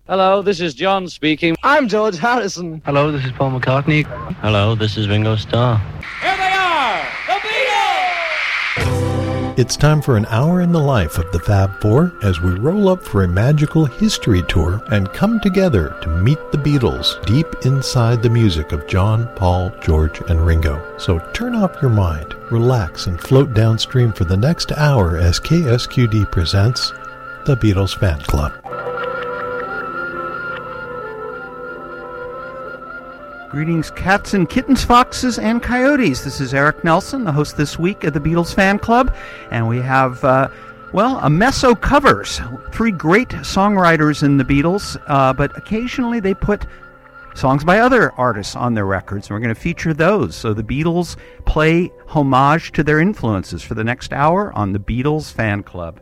Hello, this is John speaking. I'm George Harrison. Hello, this is Paul McCartney. Hello, this is Ringo Starr. Here they are, the Beatles! It's time for an hour in the life of the Fab Four as we roll up for a magical history tour and come together to meet the Beatles deep inside the music of John, Paul, George, and Ringo. So turn off your mind, relax, and float downstream for the next hour as KSQD presents the Beatles Fan Club. Greetings, cats and kittens, foxes and coyotes. This is Eric Nelson, the host this week of the Beatles Fan Club, and we have, a mess of covers. 3 great songwriters in the Beatles, but occasionally they put songs by other artists on their records, and we're going to feature those. So the Beatles play homage to their influences for the next hour on the Beatles Fan Club.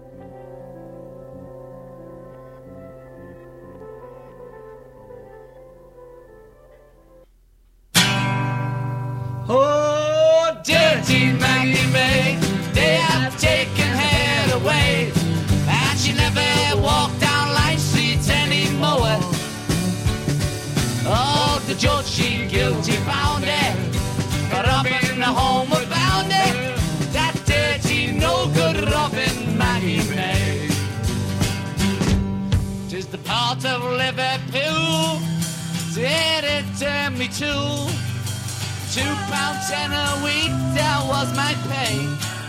Oh, dirty Maggie May, they have taken her away, and she never walked down Line Street anymore. Oh, the judge, she guilty found her, but up in the homeward bound her, that dirty, no good Robin Maggie May. 'Tis the part of Liverpool, did it turn me to £2.10 a week, that was my pay.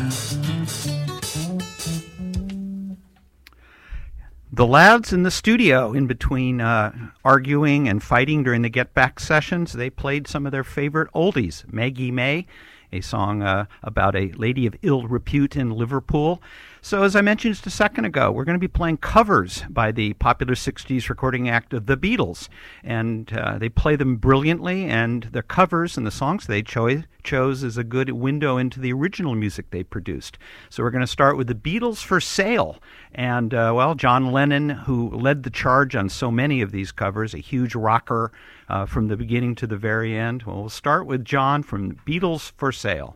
The lads in the studio, in between arguing and fighting during the Get Back sessions, they played some of their favorite oldies. Maggie May, a song about a lady of ill repute in Liverpool. So as I mentioned just a second ago, we're going to be playing covers by the popular 60s recording act of the Beatles. And they play them brilliantly, and their covers and the songs they chose is a good window into the original music they produced. So we're going to start with the Beatles for Sale. And, John Lennon, who led the charge on so many of these covers, a huge rocker from the beginning to the very end. Well, we'll start with John from Beatles for Sale.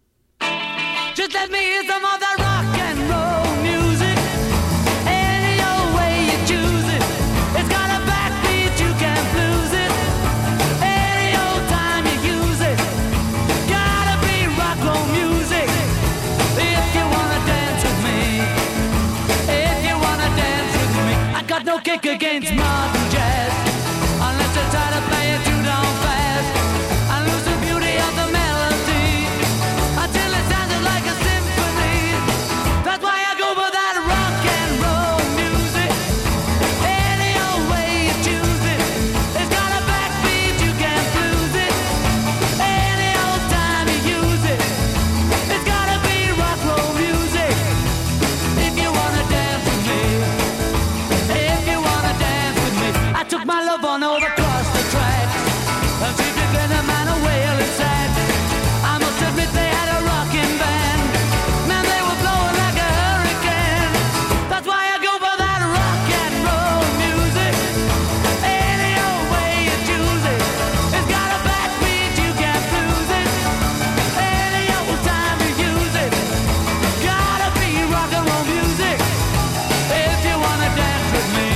Just let me hear some of that rock and roll music. Any old way you choose it. It's got a backbeat, you can't lose it. Any old time you use it. Gotta be rock roll music. If you wanna dance with me. If you wanna dance with me. I got no kick against modern jazz. Unless you try to play it too down fast. I lose the beauty of the melody. Until it sounded like a symphony. That's why I go for that rock and roll music. Any old way you choose it. It's got a backbeat, you can't lose it. Any old time you use it. It's gotta be rock roll music. If you wanna dance with me. If you wanna dance with me. I took my love on over across the track. And she could get a man a wailing sack. I must admit they had a rockin' band. Man, they were blowing like a hurricane. That's why I go for that rock and roll music. Any old way you choose it. It's got a backbeat, you can't lose it. Any old time you use it. Gotta be rock and roll music. If you wanna dance with me.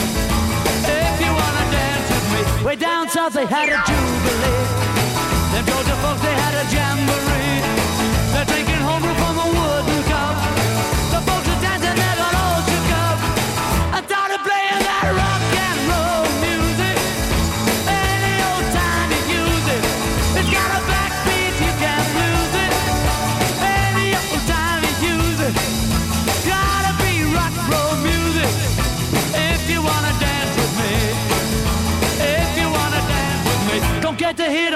If you wanna dance with me. Way down south they had a jubilee. Them Georgia folks, they had a jamboree. They're drinking homebrew from a wooden cup. The folks are dancing, they got all shook up. I started playing that rock and roll music. Any old time you use it. It's got a backbeat, you can't lose it. Any old time you use it. Gotta be rock and roll music. If you wanna dance with me. If you wanna dance with me. Don't get to hear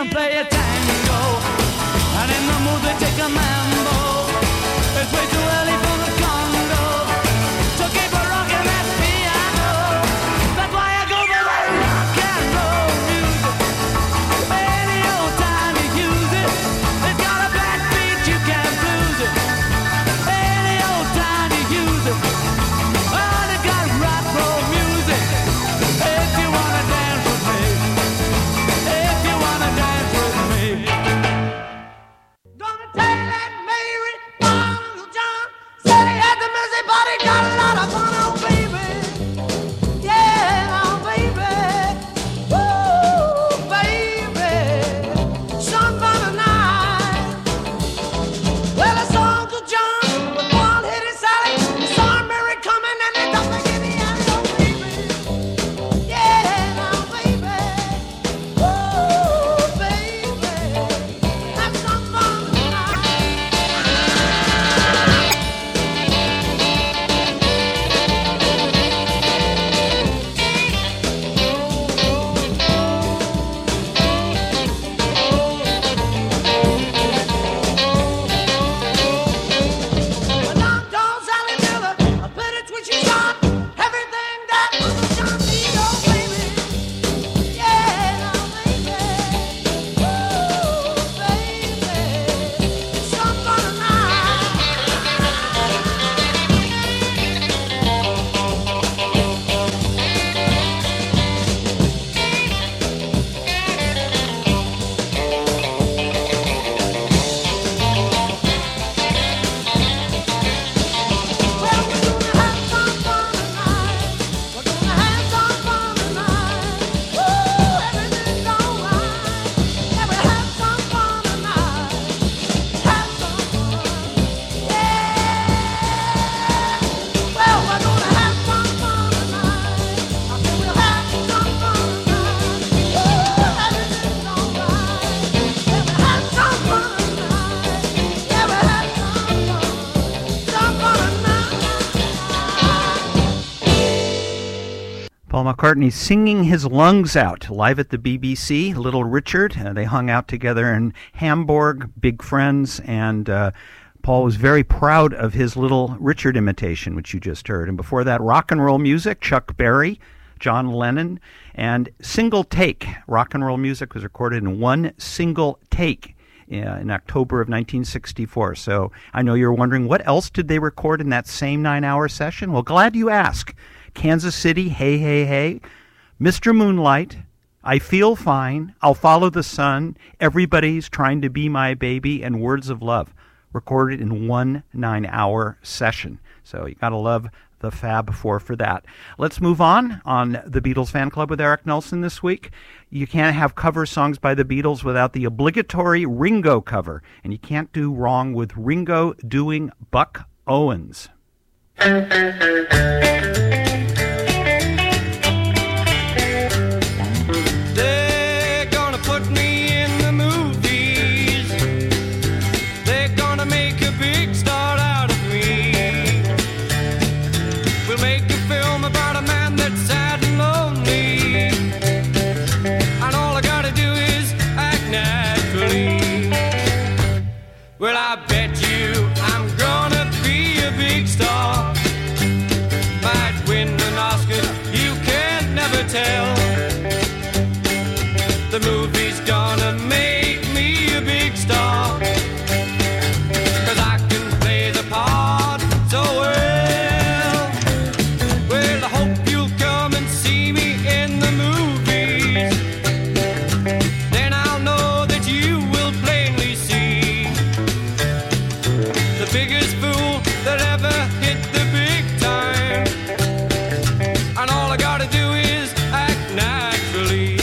Paul McCartney singing his lungs out live at the BBC. Little Richard, they hung out together in Hamburg, big friends, and Paul was very proud of his Little Richard imitation, which you just heard. And before that, rock and roll music, Chuck Berry, John Lennon, and Single Take. Rock and roll music was recorded in one single take in October of 1964. So I know you're wondering, what else did they record in that same 9-hour session? Well, glad you asked. Kansas City, Hey, Hey, Hey, Mr. Moonlight, I Feel Fine, I'll Follow the Sun, Everybody's Trying to Be My Baby, and Words of Love, recorded in one 9-hour session. So you got to love the Fab Four for that. Let's move on the Beatles Fan Club with Eric Nelson this week. You can't have cover songs by the Beatles without the obligatory Ringo cover, and you can't do wrong with Ringo doing Buck Owens. Well, I bet you I'm gonna be a big star. Might win an Oscar, you can never tell. The movie's gonna make me a big star, 'cause I can play the part so well. Well, I hope you'll come and see me in the movies. Then I'll know that you will plainly see the biggest fool that ever hit the big time. And all I gotta do is act naturally.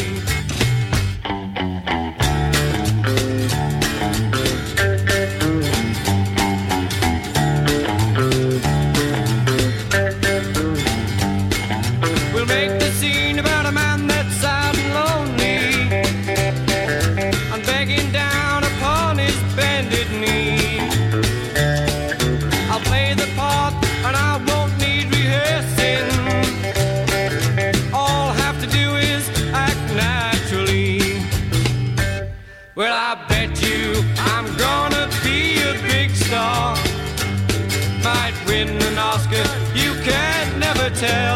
We'll make the scene about a man that's sad and lonely and begging down upon his bended knee. I'll play the part and I won't need rehearsing. All I have to do is act naturally. Well, I bet you I'm gonna be a big star. Might win an Oscar, you can never tell.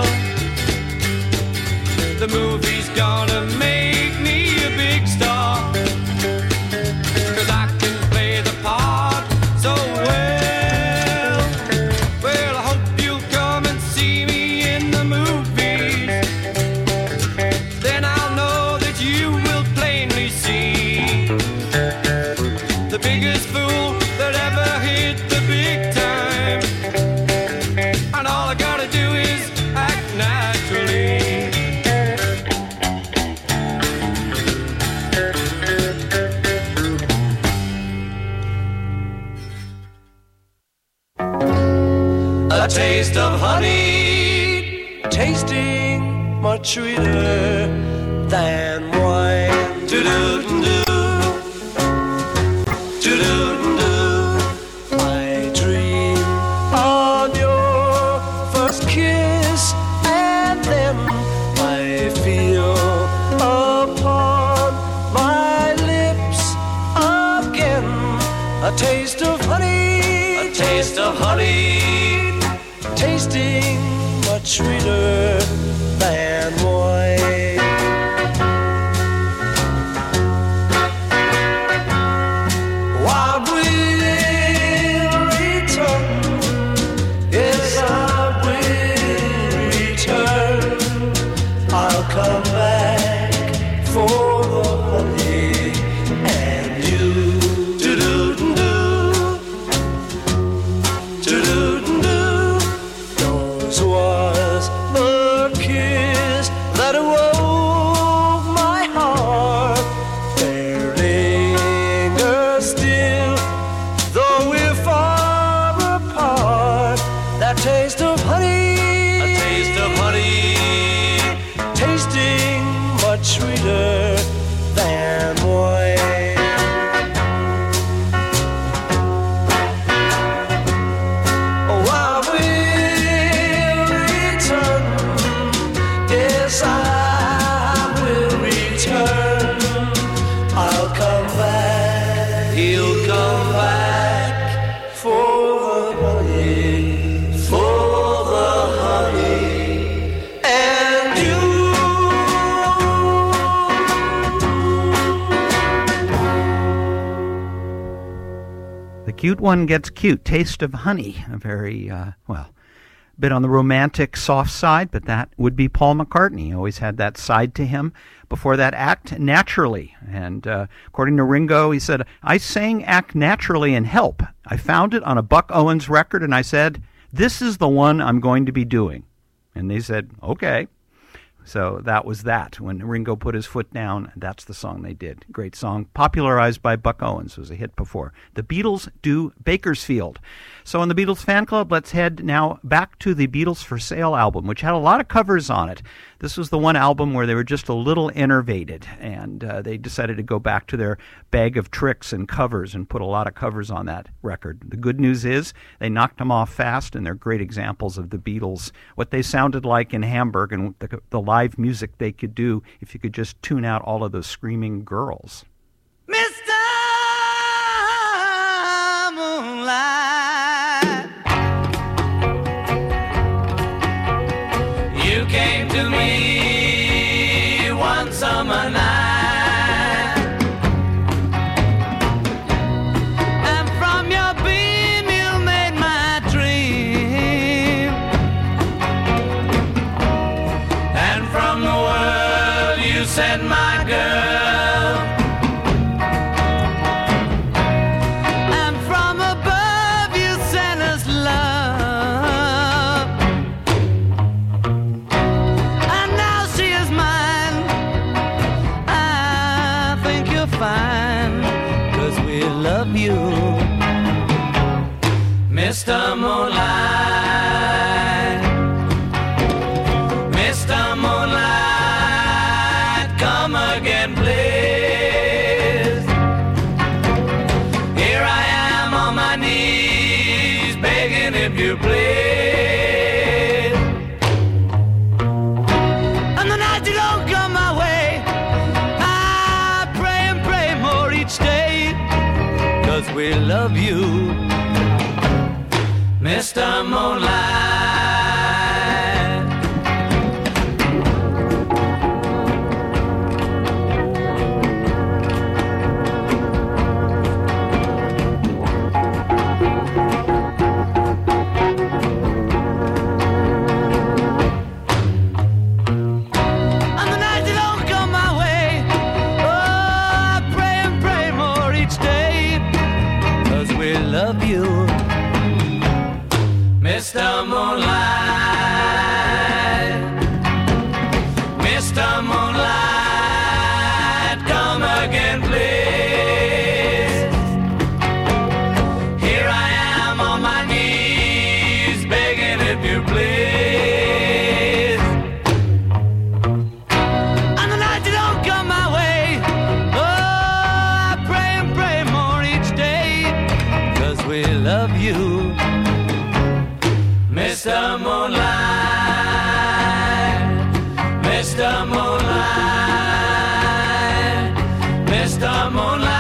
The movie's gonna make me a big star, 'cause I can play the part so well. Well, I hope you'll come and see me in the movies. Then I'll know that you will plainly see the biggest fool that ever hit the big time. And all I gotta do is act naturally. A taste of honey, tasting much sweeter than wine. Do-do-do-do, do-do-do-do. I dream on your first kiss, and then I feel upon my lips again a taste of honey, a taste of honey, tasting much sweeter than wine. I will return, yes I will return. I'll come back for the honey and you. Do-do-do-do, do-do-do-do. Yours was the kiss that awoke my heart. There lingers still, though we're far apart, that taste of honey, a taste of honey, tasting much sweeter than wine. Oh, I will return, yes Yes, I will return. I'll come back. He'll come back for the honey, for the honey, and you. The cute one gets cute. Taste of Honey. A very, bit on the romantic soft side, but that would be Paul McCartney. He always had that side to him. Before that, Act Naturally. And according to Ringo, he said, I sang Act Naturally in Help. I found it on a Buck Owens record, and I said, this is the one I'm going to be doing. And they said, okay. So that was that. When Ringo put his foot down, that's the song they did. Great song, popularized by Buck Owens. It was a hit before. The Beatles do Bakersfield. So in the Beatles fan club, let's head now back to the Beatles for Sale album, which had a lot of covers on it. This was the one album where they were just a little enervated, and they decided to go back to their bag of tricks and covers and put a lot of covers on that record. The good news is they knocked them off fast, and they're great examples of the Beatles, what they sounded like in Hamburg, and the live music they could do if you could just tune out all of those screaming girls. Mr. Moonlight, you came to me one summer night, and from your beam you made my dream, and from the world you sent my girl. Mr. Moonlight, Mr. Moonlight, come again, please. Here I am on my knees, begging if you please. And the night you don't come my way, I pray and pray more each day, 'cause we love you, Mr. Moonlight. On the night you don't come my way, oh, I pray and pray more each day, 'cause we love you, Mr. Moonlight, Mr. Moonlight, come again, please. Here I am on my knees, begging if you please. On the night you don't come my way, oh, I pray and pray more each day, 'cause we love you, Mr. Moonlight, Mr. Moonlight, Mr.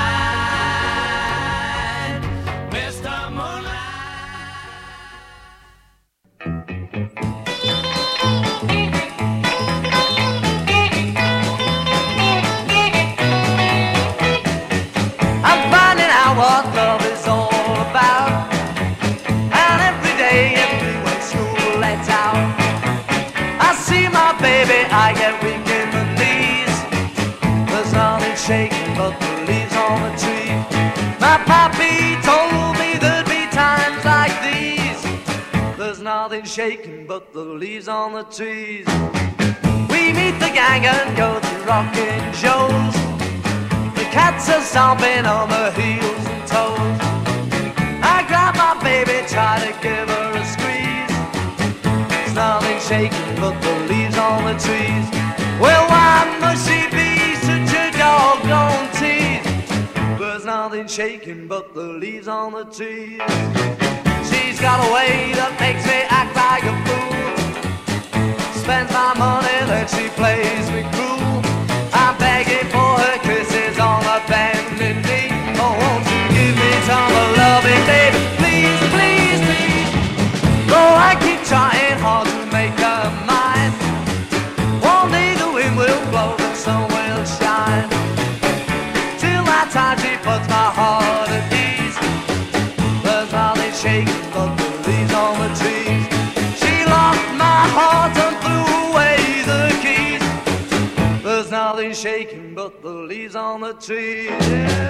Moonlight, Mr. Moonlight. I'm finding out what love is all about, and every day out. I see my baby, I get weak in the knees. There's nothing shaking but the leaves on the tree. My papi told me there'd be times like these. There's nothing shaking but the leaves on the trees. We meet the gang and go to rocking shows. The cats are stomping on their heels and toes. I grab my baby, try to give her a squeeze. Nothing shaking but the leaves on the trees. Well, why must she be such a doggone tease? There's nothing shaking but the leaves on the trees. She's got a way that makes me act like a fool. spends my money, then she plays me cruel. I'm begging for her kisses on a bending knee. Oh, won't you give me some loving, baby? Please, please, please. Though I keep trying hard to make her mine, one day the wind will blow, the sun will shine. Till that time she puts my heart at ease. There's nothing shaking but the leaves on the trees. She locked my heart and threw away the keys. There's nothing shaking but the leaves on the trees. Yeah.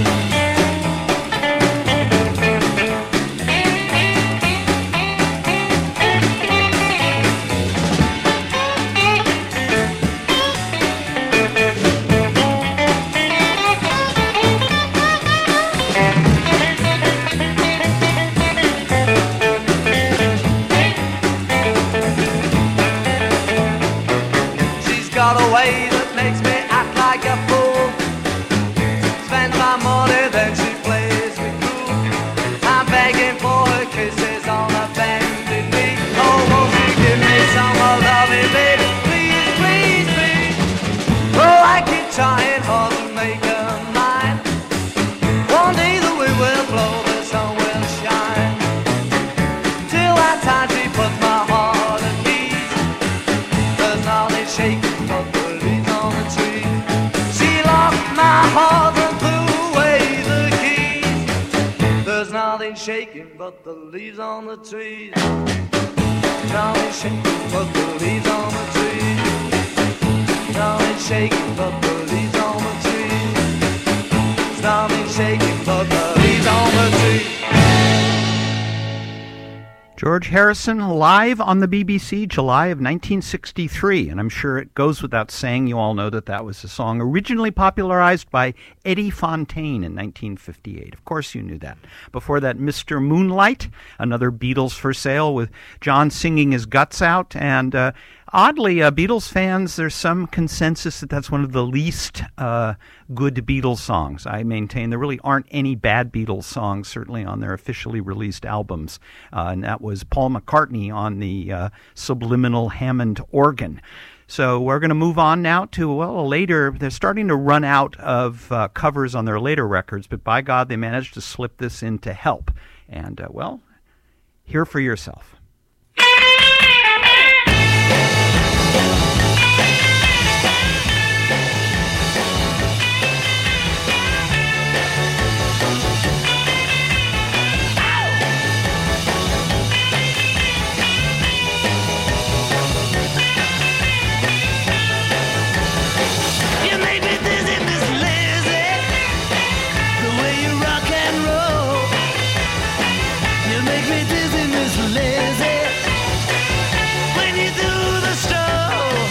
Got a way that makes me act like a fool. Spends my money, then she plays me cool. I'm begging for her kisses on a bended knee. Oh, won't you give me some loving, baby? Please, please, please. Oh, I keep trying hard to make her mine. One day the wind will blow, the sun will shine. Till that time she puts my heart at ease. There's nothing shaking but the leaves on the tree. She locked my heart and threw away the keys. There's nothing shaking but the leaves on the trees. Nothing shaking but the leaves on the trees. Nothing shaking but the leaves on the trees. Nothing shaking but the leaves on the trees. George Harrison, live on the BBC, July of 1963. And I'm sure it goes without saying, you all know that that was a song originally popularized by Eddie Fontaine in 1958. Of course you knew that. Before that, Mr. Moonlight, another Beatles for sale with John singing his guts out. And oddly, Beatles fans, there's some consensus that that's one of the least good Beatles songs. I maintain there really aren't any bad Beatles songs, certainly on their officially released albums. And that was Paul McCartney on the subliminal Hammond organ. So we're going to move on now to, well, later. They're starting to run out of covers on their later records, but by God, they managed to slip this into Help. And, well, hear for yourself. When you do the stroll,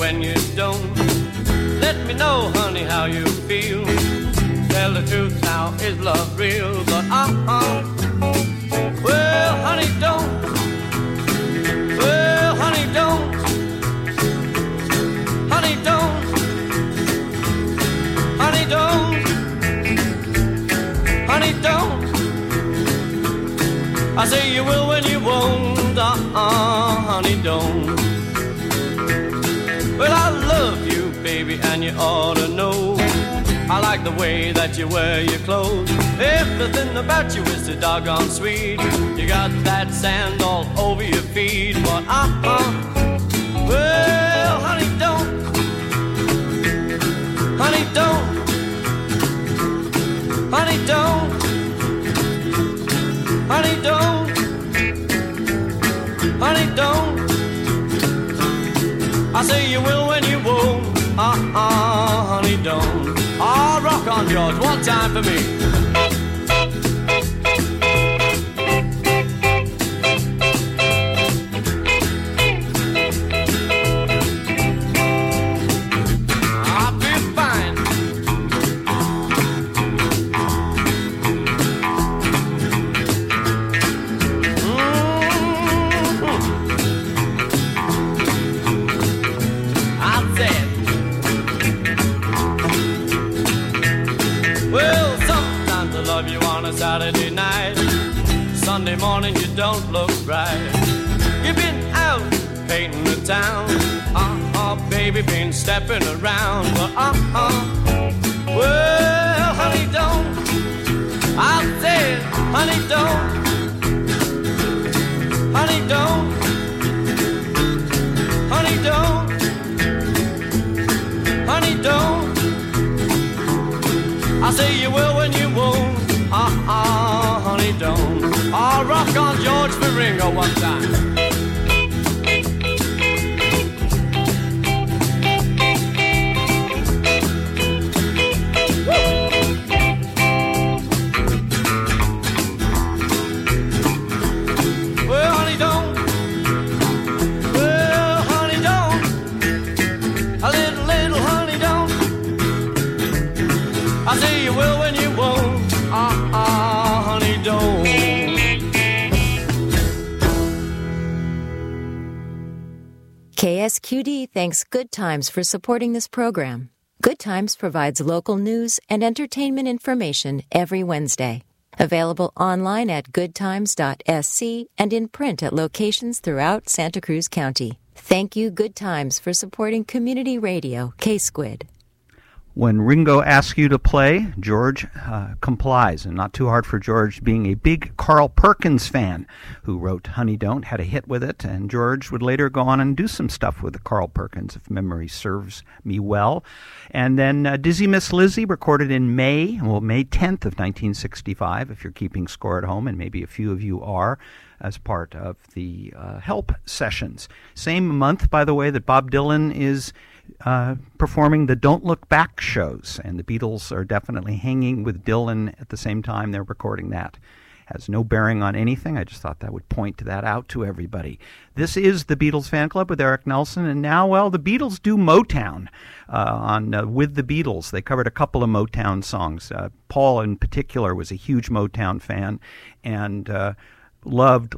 when you don't. Let me know, honey, how you feel. Tell the truth now, is love real? But well, honey, don't. Well, honey, don't. Honey, don't. Honey, don't. Honey, don't. I say you will when you won't. Honey, don't. Well, I love you, baby, and you ought to know. I like the way that you wear your clothes. Everything about you is so doggone sweet. You got that sand all over your feet. But well, honey, don't. Honey, don't. Honey, don't. Honey, don't. Honey, don't. I say you will when you won't. Honey, don't. Oh, rock on, George, one time for me. Saturday night, Sunday morning you don't look right. You've been out painting the town, baby, been stepping around. But well, honey, don't. I said, honey, don't. Honey, don't. Honey, don't. Honey, don't. I say you will when you won't. Honey, don't. I'll rock on George for Ringo one time. Well, honey, don't. Well, honey, don't. A little honey, don't. I say you will when you won't. Honey, don't. KSQD thanks Good Times for supporting this program. Good Times provides local news and entertainment information every Wednesday. Available online at goodtimes.sc and in print at locations throughout Santa Cruz County. Thank you, Good Times, for supporting community radio, K-Squid. When Ringo asks you to play, George complies, and not too hard for George, being a big Carl Perkins fan who wrote Honey Don't, had a hit with it, and George would later go on and do some stuff with Carl Perkins, if memory serves me well. And then Dizzy Miss Lizzy, recorded in May 10th of 1965, if you're keeping score at home, and maybe a few of you are, as part of the Help sessions. Same month, by the way, that Bob Dylan is performing the Don't Look Back shows, and the Beatles are definitely hanging with Dylan at the same time they're recording that. Has no bearing on anything. I just thought that would point that out to everybody. This is the Beatles Fan Club with Eric Nelson, and now, well, the Beatles do Motown on With the Beatles. They covered a couple of Motown songs. Paul, in particular, was a huge Motown fan, and loved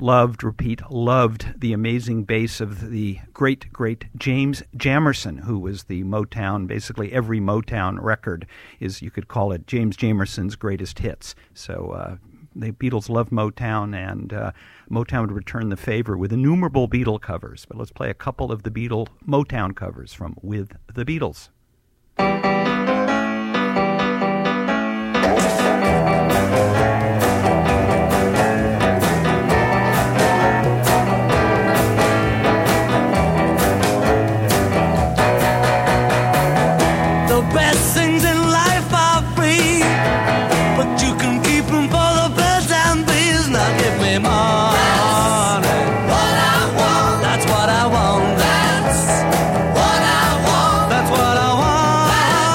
the amazing bass of the great James Jamerson, who was the Motown, basically every Motown record is, you could call it, James Jamerson's greatest hits. So the Beatles love Motown, and Motown would return the favor with innumerable Beatle covers. But let's play a couple of the Motown covers from With the Beatles. That's what I want.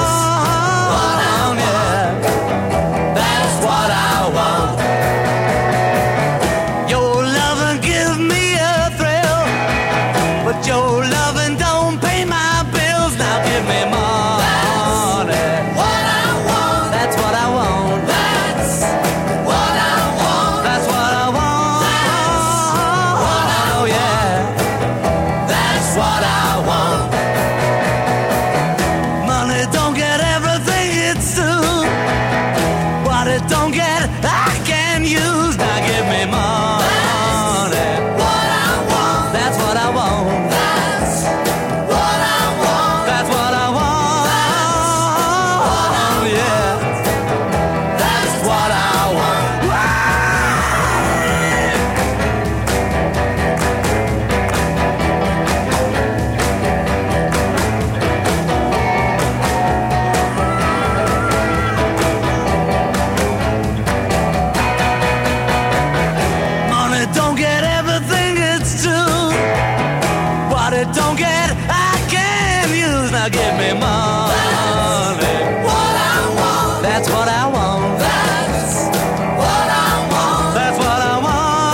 give me money. What I want. That's what I want. That's what I want. That's what I want.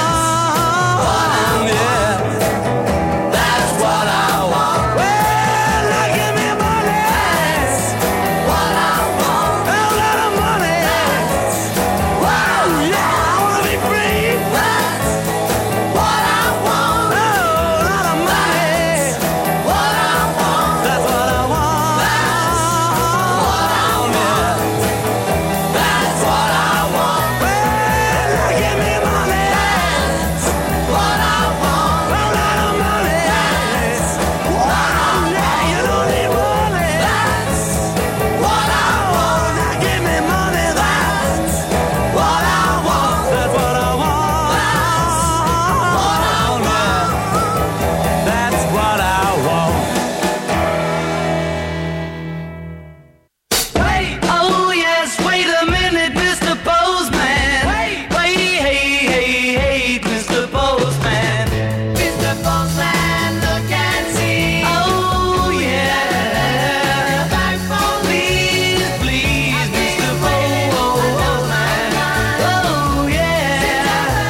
Yeah. That's what I want. Well, now give me money. That's what I want. A lot of money. That's wow, yeah, I wanna be free. That's what I want. Oh, a lot of money. What I want. That's what I want. That's what I want. That's what I want. Well, now give me money. That's what I want. A lot of money. That's what I want. Yeah, you don't need money. That's what I want. Now give me money. That's what I want. That's what I want. That's what I want. Wait, oh yes, wait a minute, Mr. Postman. Wait, hey, Mr. Postman. Mr. Postman, look and see. Oh yeah. Please, please, Mr. Postman. Oh yeah.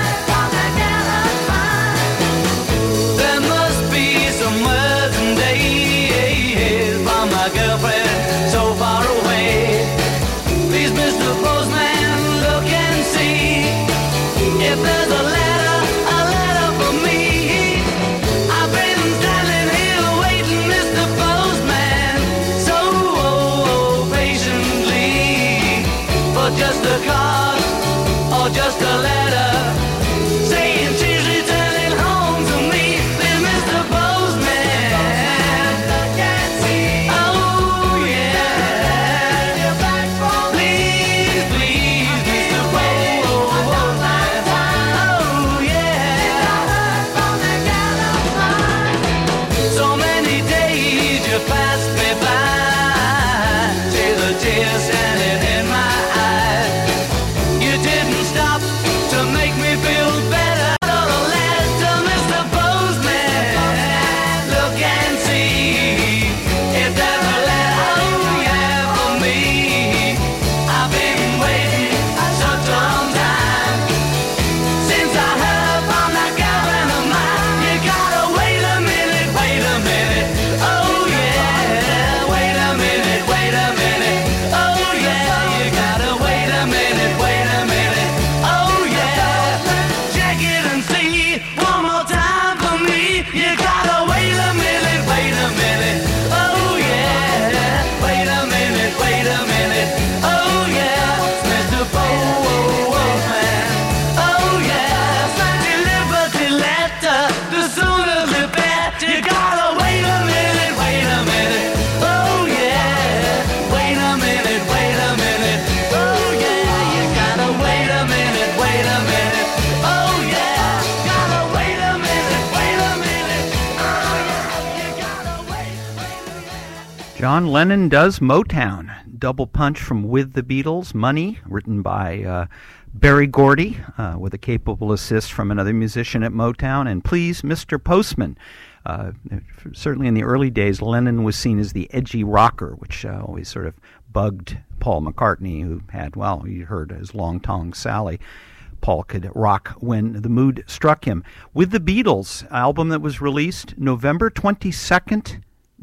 There must be some working days from my girlfriend so far away. Please, Mr. Postman, look and see if there's a letter for me. I've been standing here waiting, Mr. Postman, so patiently for just a card or just a letter saying she's returning home to me. Please, Mr. Postman, look and see. Oh yeah. Please, please, Mr. Postman. Oh yeah. So many days you passed me by, see the tears standing in my eyes. You didn't stop to make me feel better. Wrote a letter to Mr. Postman. Look and see if there's a letter, oh yeah, for me. I've been waiting such a long time since I heard from that girlfriend of mine. You gotta wait a minute, wait a minute. Oh yeah, wait a minute, wait a minute. Oh yeah, you gotta wait a minute, wait a minute. Oh yeah, check it and see one more time for me. You gotta wait a minute, wait a minute. Oh yeah, wait a minute, wait a minute. Oh yeah, Mr. Postman. Oh yeah, deliver the letter, the sooner the better. You gotta wait a minute, wait a minute. Oh yeah, wait a minute, wait a minute. Oh yeah, you gotta wait a minute, wait a minute. Oh yeah, gotta wait a minute, wait a minute. Oh yeah, you gotta wait a minute. John Lennon does Motown. Double punch from With the Beatles, Money, written by Berry Gordy, with a capable assist from another musician at Motown, and Please, Mr. Postman. Certainly in the early days, Lennon was seen as the edgy rocker, which always sort of bugged Paul McCartney, who had, well, you heard his Long Tong Sally. Paul could rock when the mood struck him. With the Beatles, album that was released November 22nd,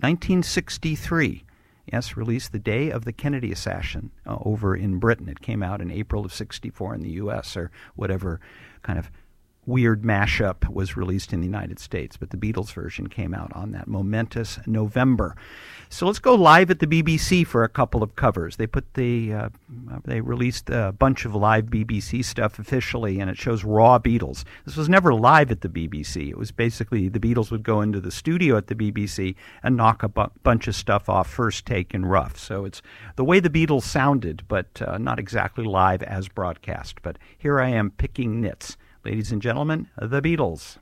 1963. Yes, released the day of the Kennedy assassination over in Britain. It came out in April of 64 in the U.S., or whatever kind of weird mashup was released in the United States, but the Beatles version came out on that momentous November. So let's go live at the BBC for a couple of covers. They released a bunch of live BBC stuff officially, and it shows raw Beatles. This was never live at the BBC. It was basically the Beatles would go into the studio at the BBC and knock a bunch of stuff off first take and rough. So it's the way the Beatles sounded, but not exactly live as broadcast. But here I am picking nits. Ladies and gentlemen, the Beatles.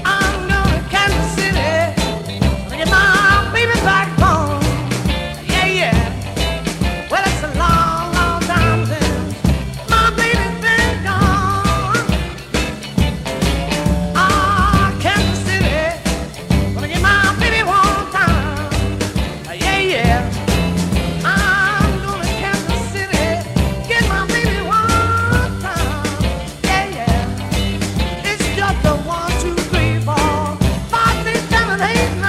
Yeah. I'm gonna Kansas City, get my baby one time. Yeah, yeah. It's just a 1, 2, 3, 4, 5, 6, 7, 8, 9.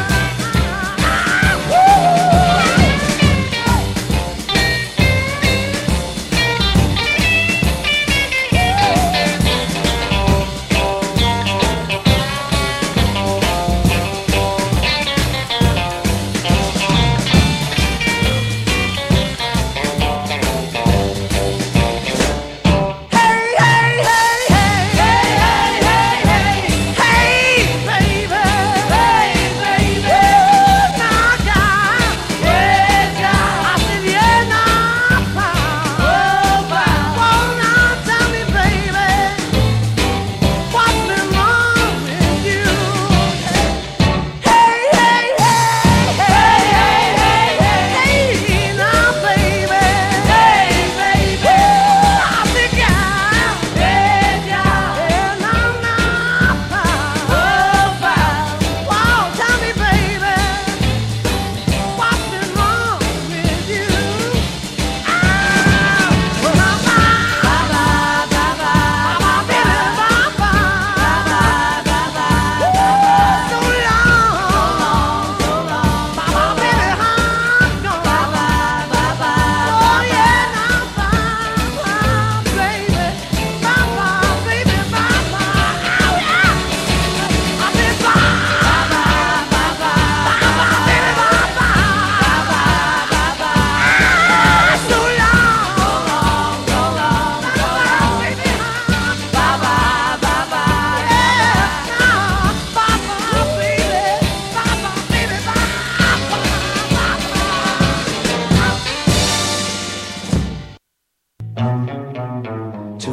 To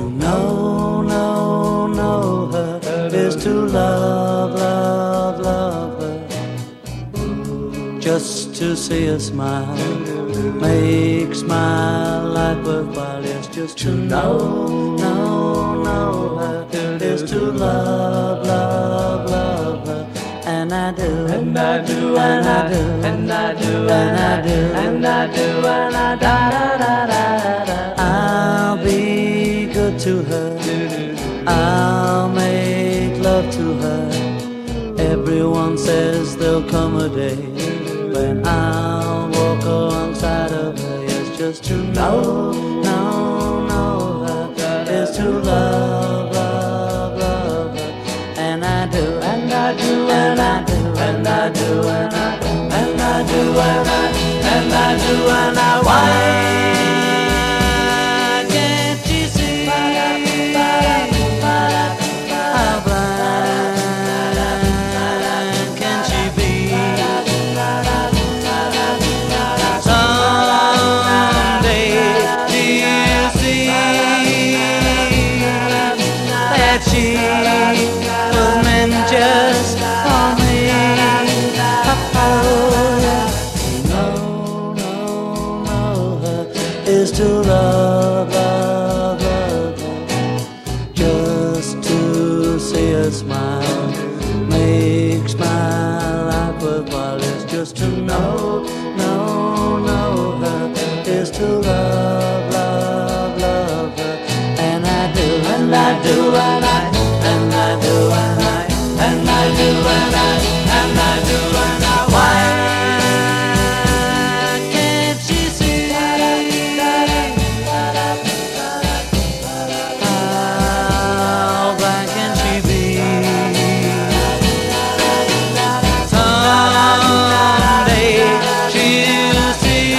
know her is to love, love, love her. Just to see her smile makes my life worthwhile. It's just to know her is to love, love, love her. And I do, and I do, and I do, and I do, and I do, and I do, and I da da da da da. I'll be good to her. I'll make love to her. Everyone says there'll come a day when I'll walk alongside of her. Yes, just to know her is to love, love, love her. And I do, and I do, and I do, and I do, and I do, and I do, and I do, and I do, and I why can't you see how blind can she be? Someday she'll see that she was meant just for me. Is to love, love, love her. Just to see her smile makes my life worthwhile. It's just to know her is to love, love, love her. And I do, and I do, and I do, and I do, and I do, and I and I do, and I why can't she see how blind can she be? Someday she'll see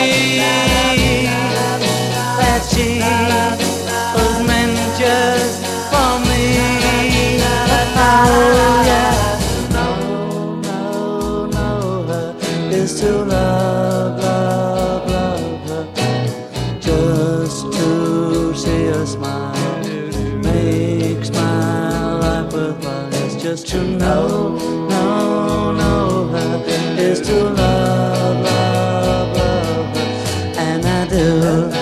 that she was meant just for me. Oh yeah, know her is to love, love, love her. Just to see her smile makes my life worthwhile. It's just to know her is to love, love, love her. And I do,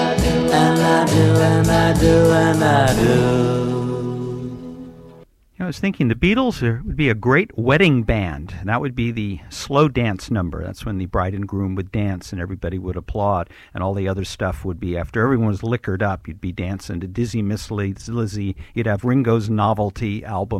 and I do, and I do, and I do. You know, was thinking the Beatles would be a great wedding band. And that would be the slow dance number. That's when the bride and groom would dance and everybody would applaud. And all the other stuff would be, after everyone was liquored up, you'd be dancing to Dizzy Miss Lizzy. You'd have Ringo's novelty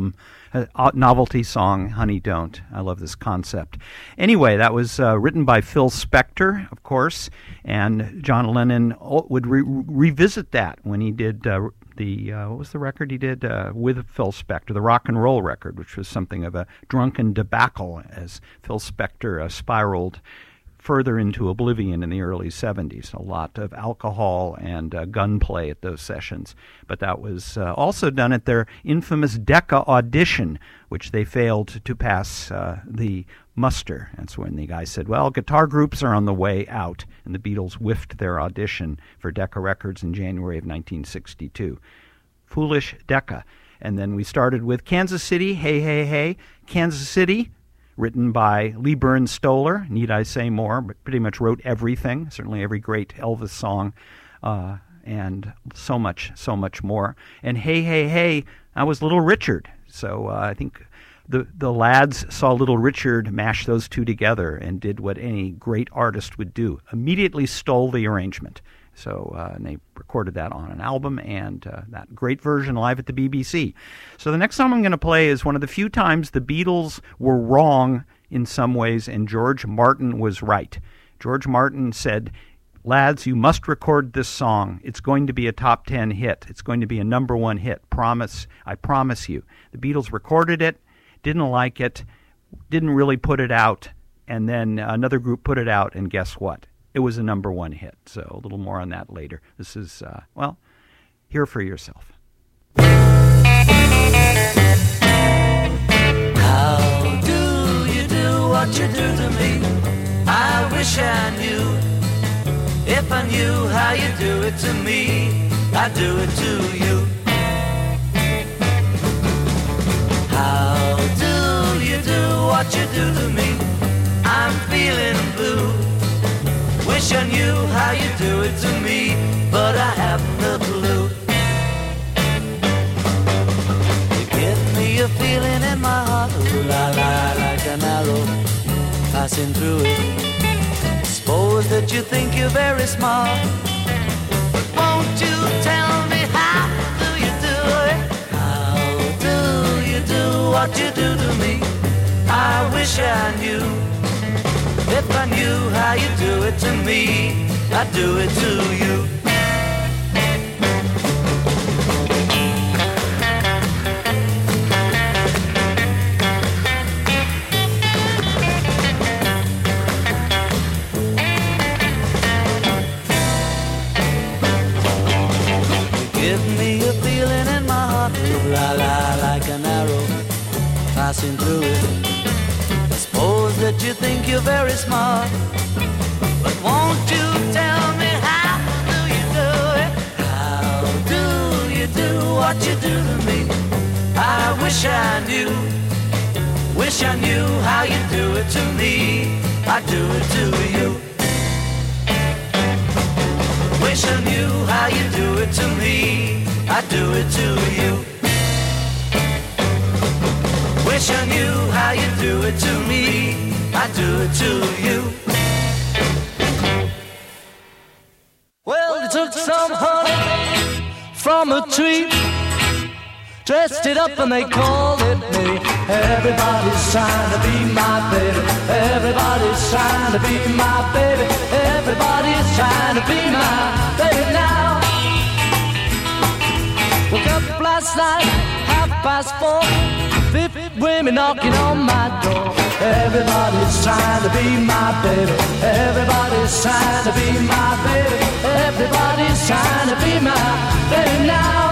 song, Honey Don't. I love this concept. Anyway, that was written by Phil Spector, of course. And John Lennon would revisit that when he did what was the record he did with Phil Spector, the rock and roll record, which was something of a drunken debacle as Phil Spector spiraled further into oblivion in the early 70s. A lot of alcohol and gunplay at those sessions. But that was also done at their infamous Decca audition, which they failed to pass the muster. That's when the guy said, well, guitar groups are on the way out, and the Beatles whiffed their audition for Decca Records in January of 1962. Foolish Decca. And then we started with Kansas City, Hey, Hey, Hey. Kansas City, written by Lee Burns Stoller. Need I say more? But pretty much wrote everything, certainly every great Elvis song, and so much more. And Hey, Hey, Hey, that was Little Richard. So I think the lads saw Little Richard mash those two together and did what any great artist would do. Immediately stole the arrangement. So and they recorded that on an album, and that great version live at the BBC. So the next song I'm going to play is one of the few times the Beatles were wrong in some ways, and George Martin was right. George Martin said, lads, you must record this song. It's going to be a top 10 hit. It's going to be a number one hit. I promise you. The Beatles recorded it, didn't like it, didn't really put it out, and then another group put it out, and guess what? It was a number one hit. So a little more on that later. This is, hear for yourself. How do you do what you do to me? I wish I knew. If I knew how you do it to me, I'd do it to you. How do you do what you do to me? I'm feeling blue. Wish I knew how you do it to me, but I haven't a clue. You give me a feeling in my heart, ooh la la, like an arrow passing through it. Suppose that you think you're very smart, but won't you tell me how do you do it? How do you do what you do to me? I wish I knew. If I knew how you do it to me, I'd do it to you. You give me a feeling in my heart, la la, like an arrow passing through it. Suppose that you think you're very smart, but won't you tell me how do you do it? How do you do what you do to me? I wish I knew how you do it to me. I'd do it to you. Wish I knew how you do it to me. I'd do it to you. Wish I knew how you do it to me, I'd do it to you. Well, they took some honey from a tree, dressed it up and they called it me. Everybody's trying to be my baby. Everybody's trying to be my baby. Everybody's trying to be my baby now. Woke up last night, 4:30. 50 women knocking on my door. Everybody's trying to be my baby. Everybody's trying to be my baby. Everybody's trying to be my baby now.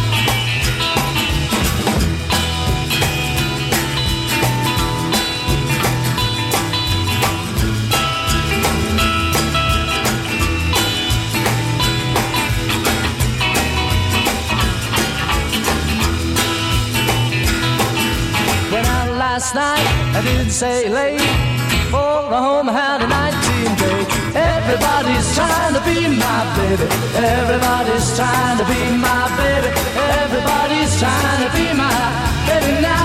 Last night, I didn't say late, for home I had a 19 date. Everybody's trying to be my baby. Everybody's trying to be my baby. Everybody's trying to be my baby now.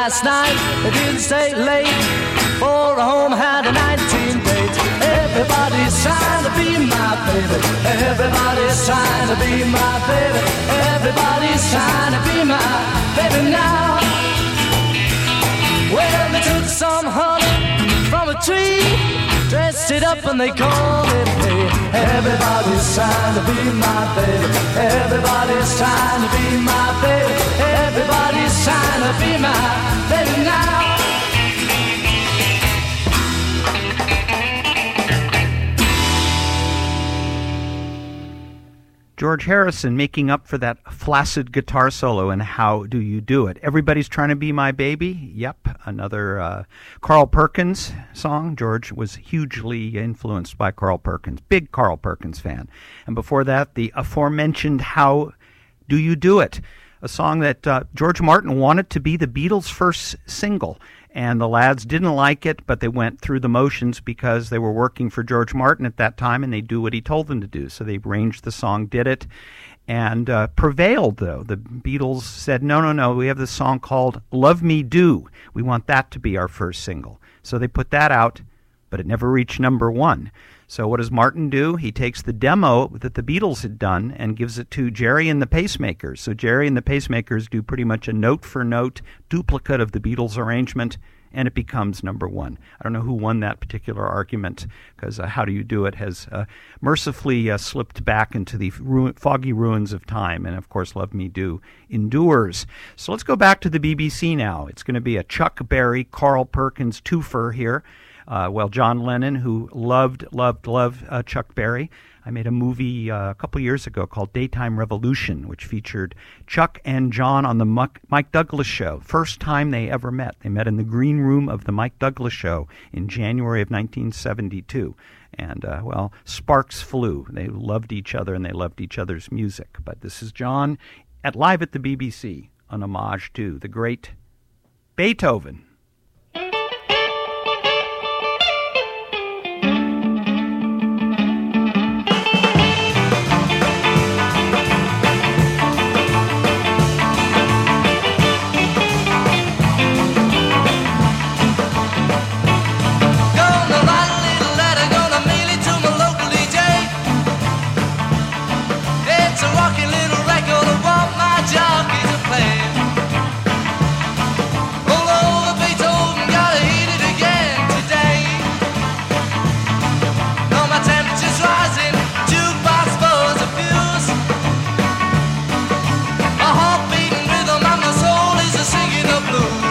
last night. They didn't stay late for a home had a 19 date. Everybody's trying to be my baby. Everybody's trying to be my baby. Everybody's trying to be my baby now. Well, they took some honey from a tree, dressed it up and they called it hay. Everybody's trying to be my baby. Everybody's trying to be my baby. Everybody's trying to be my baby now. George Harrison making up for that flaccid guitar solo in How Do You Do It? Everybody's Trying to Be My Baby. Yep, another Carl Perkins song. George was hugely influenced by Carl Perkins. Big Carl Perkins fan. And before that, the aforementioned How Do You Do It? A song that George Martin wanted to be the Beatles' first single. And the lads didn't like it, but they went through the motions because they were working for George Martin at that time, and they do what he told them to do. So they arranged the song, did it, and prevailed, though. The Beatles said, no, we have this song called Love Me Do. We want that to be our first single. So they put that out, but it never reached number one. So what does Martin do? He takes the demo that the Beatles had done and gives it to Jerry and the Pacemakers. So Jerry and the Pacemakers do pretty much a note-for-note duplicate of the Beatles arrangement, and it becomes number one. I don't know who won that particular argument, because How Do You Do It has mercifully slipped back into the foggy ruins of time, and of course Love Me Do endures. So let's go back to the BBC now. It's going to be a Chuck Berry, Carl Perkins twofer here. John Lennon, who loved Chuck Berry. I made a movie a couple years ago called Daytime Revolution, which featured Chuck and John on the Mike Douglas Show. First time they ever met. They met in the green room of the Mike Douglas Show in January of 1972. And, sparks flew. They loved each other and they loved each other's music. But this is John live at the BBC, an homage to the great Beethoven. Jockeys are playing. Roll over Beethoven, gotta heat it again today. Now my temperature's rising, jukebox buzz a fuse. My heart beating rhythm and my soul is a singing the blues.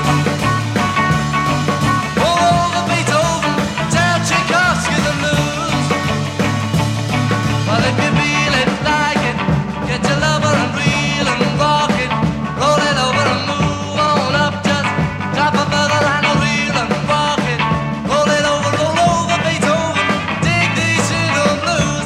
Roll over Beethoven, tell Tchaikovsky the blues. Well, if you feel it, like it, get your lover and reel and rock it, roll it over and move on up, just drop a further line and reel and rock it, roll over Beethoven, dig these rhythm blues.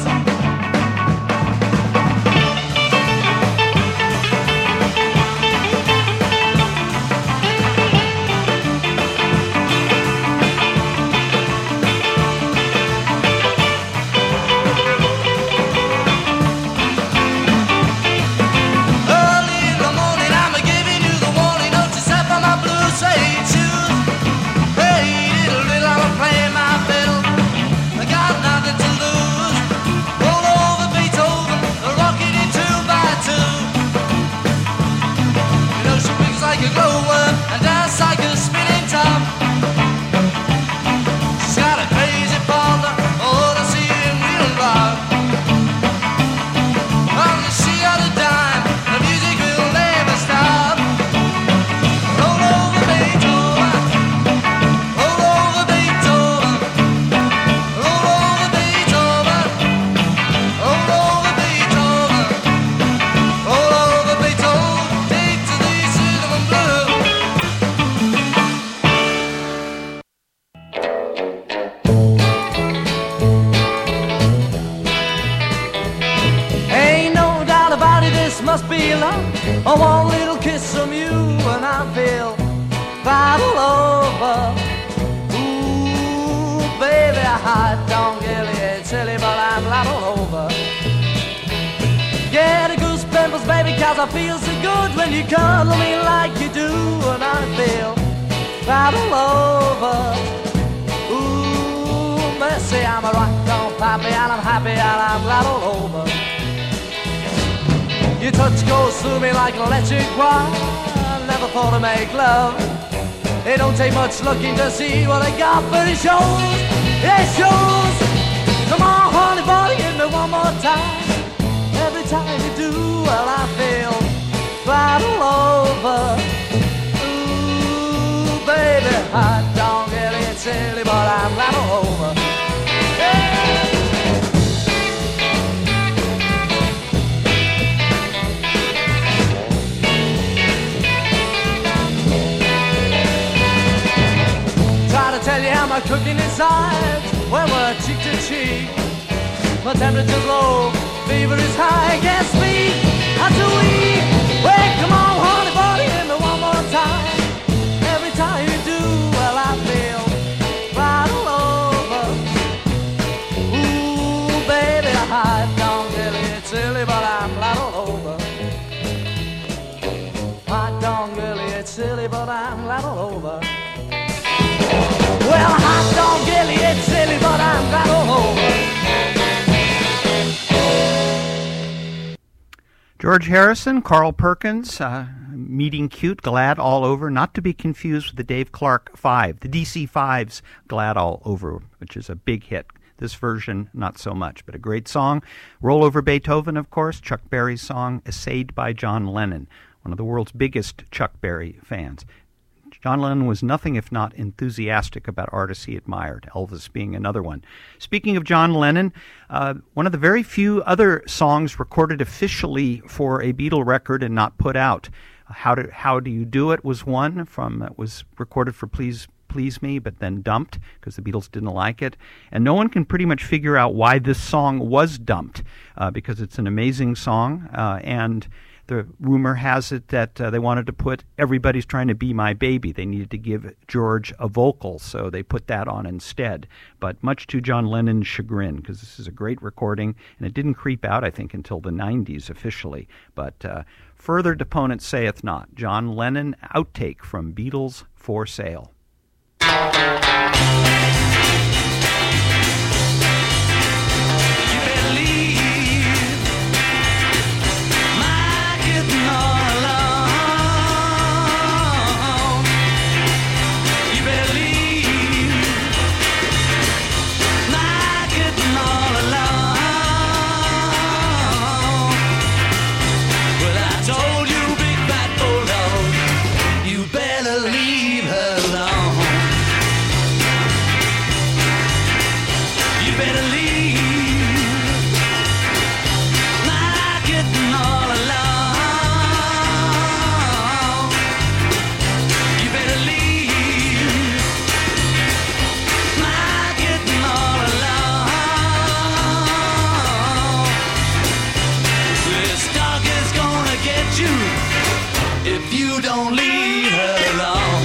Early in the morning, I'm giving you the warning, don't you step on my blue suede shoes. Hey, diddle-diddle, I'm playing my fiddle, I got nothing to lose. Roll over Beethoven, rock it in 2x2. You know she picks like a glowworm and dance like a spinning top. She's got a crazy partner, oh, to see him real rock. She got a dime, the music will never stop. Roll over Beethoven, roll over Beethoven, roll over Beethoven, roll over Beethoven, roll over Beethoven, take to these rhythm and blues. Ain't no doubt about it, this must be love. A one little kiss from you and I feel right all over. Ooh, baby, I don't get silly, but I'm right all over. Get a goose pimples, baby, cause I feel so good when you cuddle me like you do. And I feel happy and I'm happy and I'm glad all over. Your touch goes through me like electric wire. I never thought I'd make love. It don't take much looking to see what I got, but it shows, it shows. Come on, honey, boy, give me one more time. Every time you do, well, I feel glad all over. Ooh, baby, I don't get silly, but I'm glad all over. Yeah. Try to tell you how my cooking inside when we're cheek to cheek. My temperature's low, fever is high, can't speak, I'm too weak. Well, come on, honey, buddy, hit me one more time. Every time you do, well, I feel right all over. Ooh, baby, I don't really get silly, but I'm right all over. I don't really get silly, but I'm right all over. Well, I don't really get silly, but I'm right all over. George Harrison, Carl Perkins, Meeting Cute, Glad All Over, not to be confused with the Dave Clark 5, the DC-5's Glad All Over, which is a big hit. This version, not so much, but a great song. Roll Over Beethoven, of course, Chuck Berry's song, essayed by John Lennon, one of the world's biggest Chuck Berry fans. John Lennon was nothing if not enthusiastic about artists he admired, Elvis being another one. Speaking of John Lennon, one of the very few other songs recorded officially for a Beatle record and not put out. How Do You Do It was one that was recorded for Please Me, but then dumped because the Beatles didn't like it. And no one can pretty much figure out why this song was dumped, because it's an amazing song, and the rumor has it that they wanted to put Everybody's Trying to Be My Baby. They needed to give George a vocal, so they put that on instead. But much to John Lennon's chagrin, because this is a great recording, and it didn't creep out, I think, until the 90s officially. But further deponent saith not. John Lennon outtake from Beatles for Sale. If you don't leave her alone.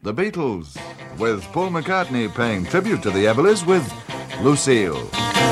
The Beatles, with Paul McCartney paying tribute to the Everlys with Lucille.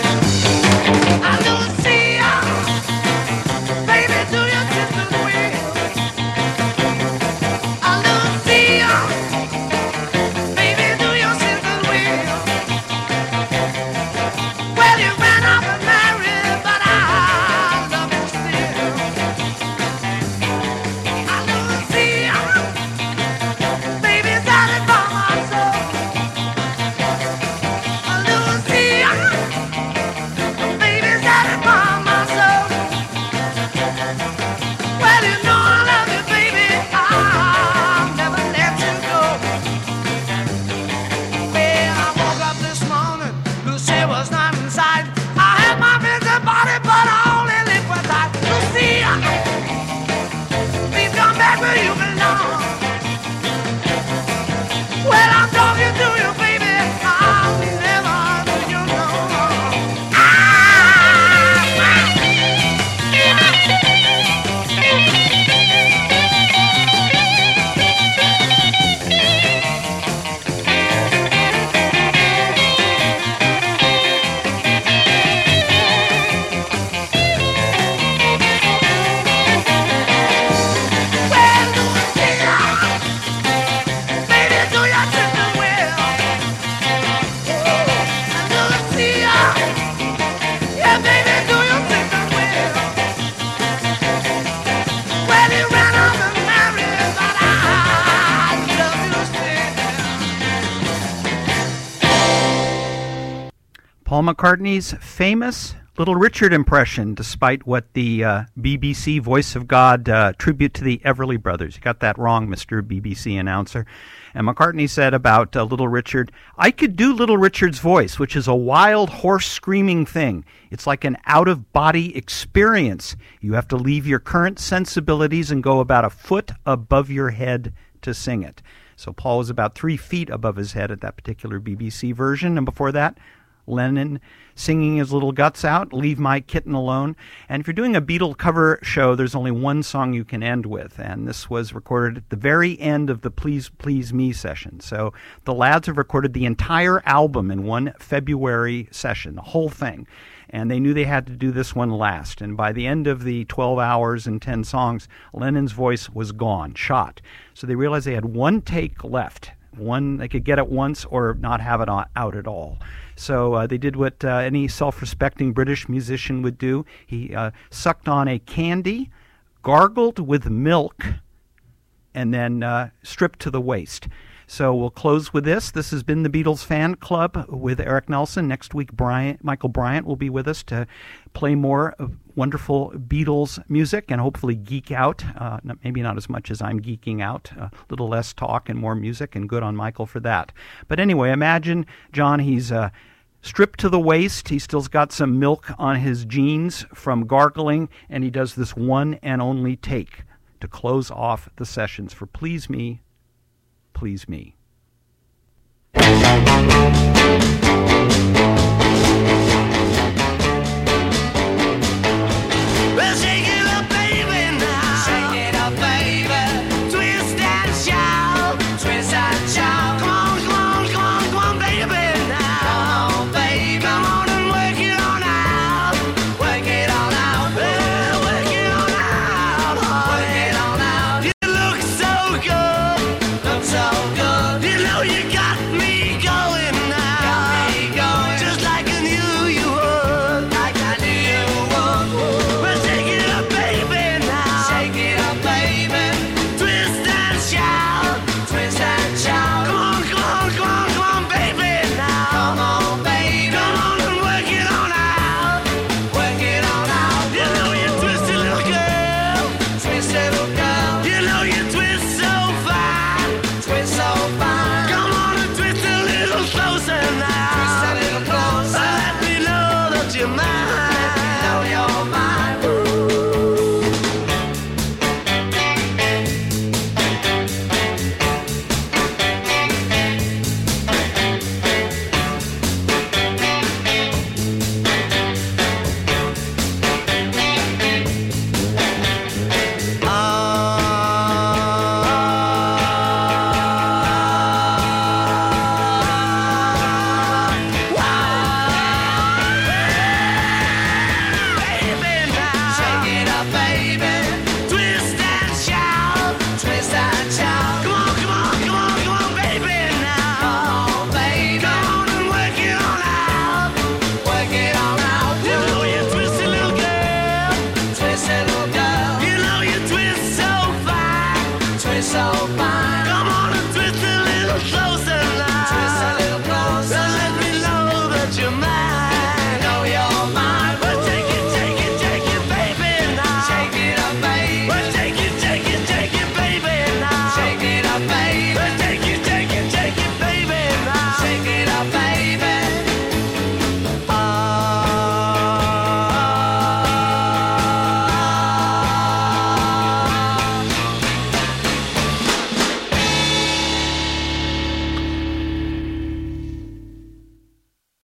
Paul McCartney's famous Little Richard impression, despite what the BBC Voice of God tribute to the Everly Brothers. You got that wrong, Mr. BBC announcer. And McCartney said about Little Richard, "I could do Little Richard's voice, which is a wild horse screaming thing. It's like an out-of-body experience. You have to leave your current sensibilities and go about a foot above your head to sing it." So Paul was about 3 feet above his head at that particular BBC version. And before that, Lennon singing his little guts out, "Leave My Kitten Alone." And if you're doing a Beatle cover show, there's only one song you can end with, and this was recorded at the very end of the Please Please Me session. So the lads have recorded the entire album in one February session, the whole thing, and they knew they had to do this one last. And by the end of the 12 hours and 10 songs, Lennon's voice was gone, shot. So they realized they had one take left. One, they could get it once or not have it out at all. So they did what any self-respecting British musician would do. He sucked on a candy, gargled with milk, and then stripped to the waist. So we'll close with this. This has been the Beatles Fan Club with Eric Nelson. Next week, Michael Bryant will be with us to play more wonderful Beatles music and hopefully geek out. Maybe not as much as I'm geeking out. A little less talk and more music, and good on Michael for that. But anyway, imagine, John, he's stripped to the waist. He still's got some milk on his jeans from gargling, and he does this one and only take to close off the sessions for Please Me, Please Me.